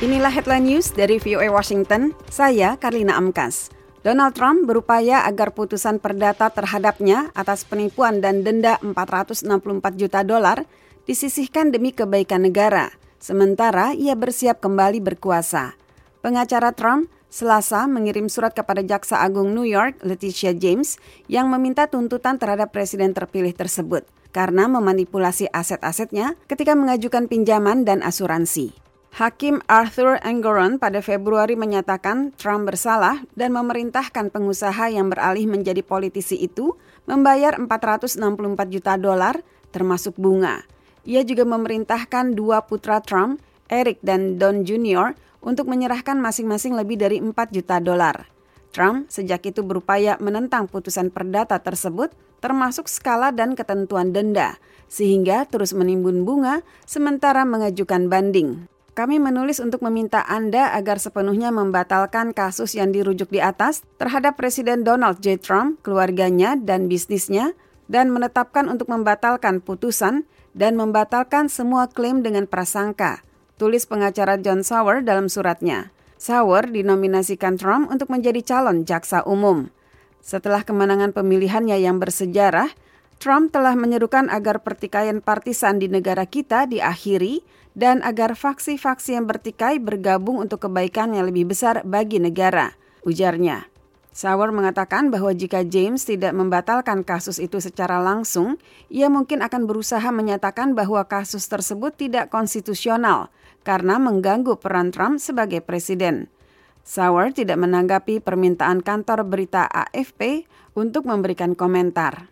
Inilah headline news dari VOA Washington, saya Karlina Amkas. Donald Trump berupaya agar putusan perdata terhadapnya atas penipuan dan denda $464 juta disisihkan demi kebaikan negara, sementara ia bersiap kembali berkuasa. Pengacara Trump Selasa mengirim surat kepada Jaksa Agung New York, Letitia James, yang meminta tuntutan terhadap presiden terpilih tersebut karena memanipulasi aset-asetnya ketika mengajukan pinjaman dan asuransi. Hakim Arthur Engoron pada Februari menyatakan Trump bersalah dan memerintahkan pengusaha yang beralih menjadi politisi itu membayar $464 juta termasuk bunga. Ia juga memerintahkan dua putra Trump, Eric dan Don Jr., untuk menyerahkan masing-masing lebih dari $4 juta. Trump sejak itu berupaya menentang putusan perdata tersebut, termasuk skala dan ketentuan denda, sehingga terus menimbun bunga sementara mengajukan banding. Kami menulis untuk meminta Anda agar sepenuhnya membatalkan kasus yang dirujuk di atas terhadap Presiden Donald J. Trump, keluarganya, dan bisnisnya, dan menetapkan untuk membatalkan putusan dan membatalkan semua klaim dengan prasangka, tulis pengacara John Sauer dalam suratnya. Sauer dinominasikan Trump untuk menjadi calon jaksa umum. Setelah kemenangan pemilihannya yang bersejarah, Trump telah menyerukan agar pertikaian partisan di negara kita diakhiri dan agar faksi-faksi yang bertikai bergabung untuk kebaikan yang lebih besar bagi negara, ujarnya. Sauer mengatakan bahwa jika James tidak membatalkan kasus itu secara langsung, ia mungkin akan berusaha menyatakan bahwa kasus tersebut tidak konstitusional karena mengganggu peran Trump sebagai presiden. Sauer tidak menanggapi permintaan kantor berita AFP untuk memberikan komentar.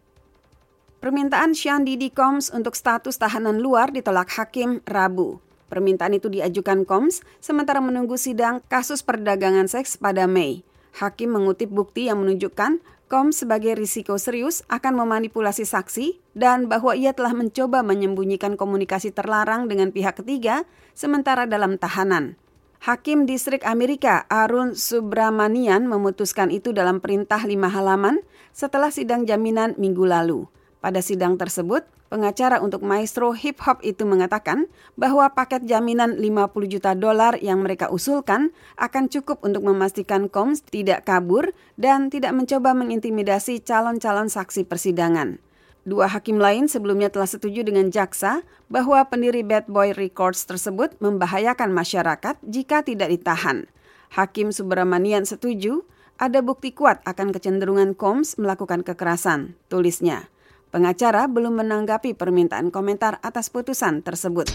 Permintaan Sean Diddy Combs untuk status tahanan luar ditolak hakim Rabu. Permintaan itu diajukan Combs sementara menunggu sidang kasus perdagangan seks pada Mei. Hakim mengutip bukti yang menunjukkan Combs sebagai risiko serius akan memanipulasi saksi dan bahwa ia telah mencoba menyembunyikan komunikasi terlarang dengan pihak ketiga sementara dalam tahanan. Hakim Distrik Amerika Arun Subramanian memutuskan itu dalam perintah 5 halaman setelah sidang jaminan minggu lalu. Pada sidang tersebut, pengacara untuk maestro hip-hop itu mengatakan bahwa paket jaminan $50 juta yang mereka usulkan akan cukup untuk memastikan Combs tidak kabur dan tidak mencoba mengintimidasi calon-calon saksi persidangan. Dua hakim lain sebelumnya telah setuju dengan jaksa bahwa pendiri Bad Boy Records tersebut membahayakan masyarakat jika tidak ditahan. Hakim Subramanian setuju ada bukti kuat akan kecenderungan Combs melakukan kekerasan, tulisnya. Pengacara belum menanggapi permintaan komentar atas putusan tersebut.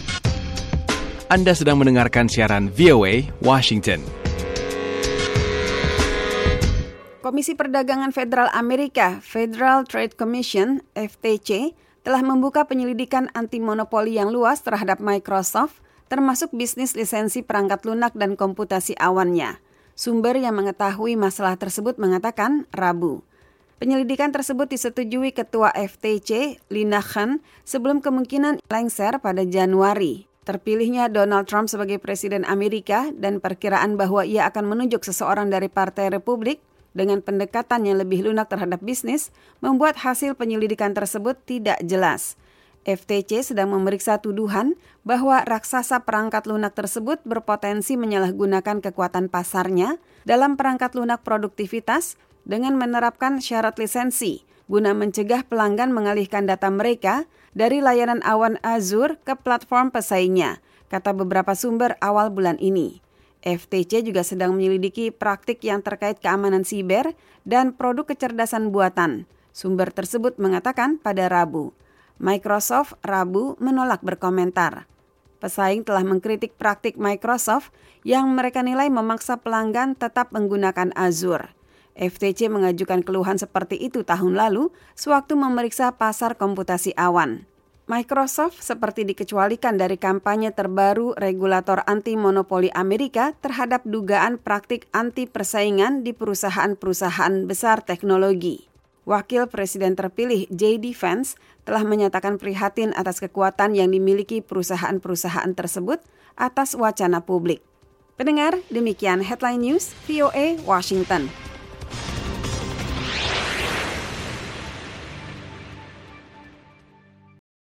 Anda sedang mendengarkan siaran VOA Washington. Komisi Perdagangan Federal Amerika, Federal Trade Commission, FTC, telah membuka penyelidikan anti-monopoli yang luas terhadap Microsoft, termasuk bisnis lisensi perangkat lunak dan komputasi awannya. Sumber yang mengetahui masalah tersebut mengatakan Rabu. Penyelidikan tersebut disetujui Ketua FTC, Lina Khan, sebelum kemungkinan lengser pada Januari. Terpilihnya Donald Trump sebagai Presiden Amerika dan perkiraan bahwa ia akan menunjuk seseorang dari Partai Republik dengan pendekatan yang lebih lunak terhadap bisnis, membuat hasil penyelidikan tersebut tidak jelas. FTC sedang memeriksa tuduhan bahwa raksasa perangkat lunak tersebut berpotensi menyalahgunakan kekuatan pasarnya dalam perangkat lunak produktivitas dengan menerapkan syarat lisensi guna mencegah pelanggan mengalihkan data mereka dari layanan awan Azure ke platform pesaingnya, kata beberapa sumber awal bulan ini. FTC juga sedang menyelidiki praktik yang terkait keamanan siber dan produk kecerdasan buatan. Sumber tersebut mengatakan pada Rabu. Microsoft Rabu menolak berkomentar. Pesaing telah mengkritik praktik Microsoft yang mereka nilai memaksa pelanggan tetap menggunakan Azure. FTC mengajukan keluhan seperti itu tahun lalu sewaktu memeriksa pasar komputasi awan. Microsoft seperti dikecualikan dari kampanye terbaru regulator anti-monopoli Amerika terhadap dugaan praktik anti-persaingan di perusahaan-perusahaan besar teknologi. Wakil Presiden terpilih J.D. Vance telah menyatakan prihatin atas kekuatan yang dimiliki perusahaan-perusahaan tersebut atas wacana publik. Pendengar, demikian Headline News VOA Washington.